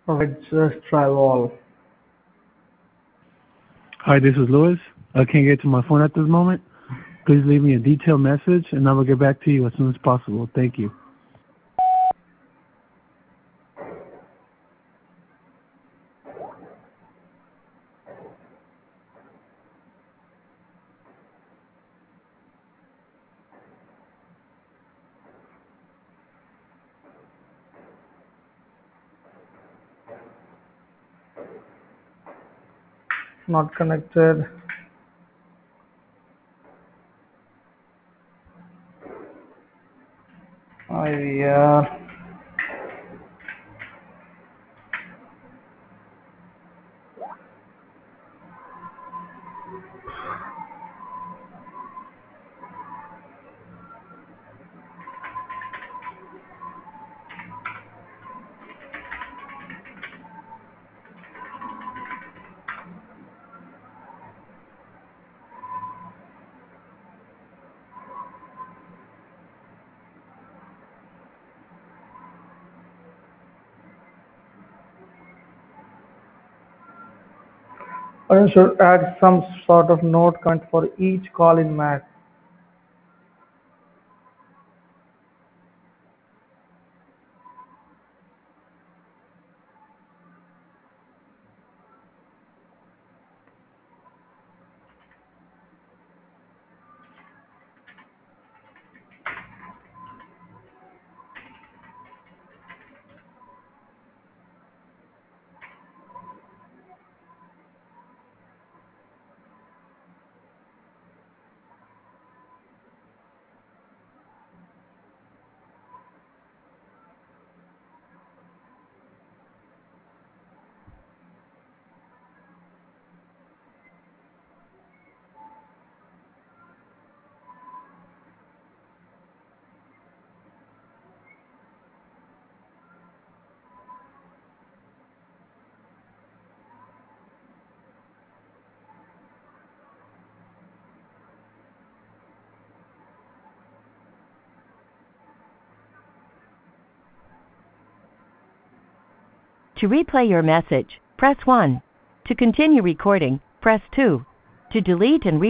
Red Travel. Hi, this is Louis. I can't get to my phone at this moment. Please leave me a detailed message, and I will get back to you as soon as possible. Thank you. Not connected. IVR. Or should add some sort of note comment for each call in Mac. To replay your message, press 1. To continue recording, press 2. To delete and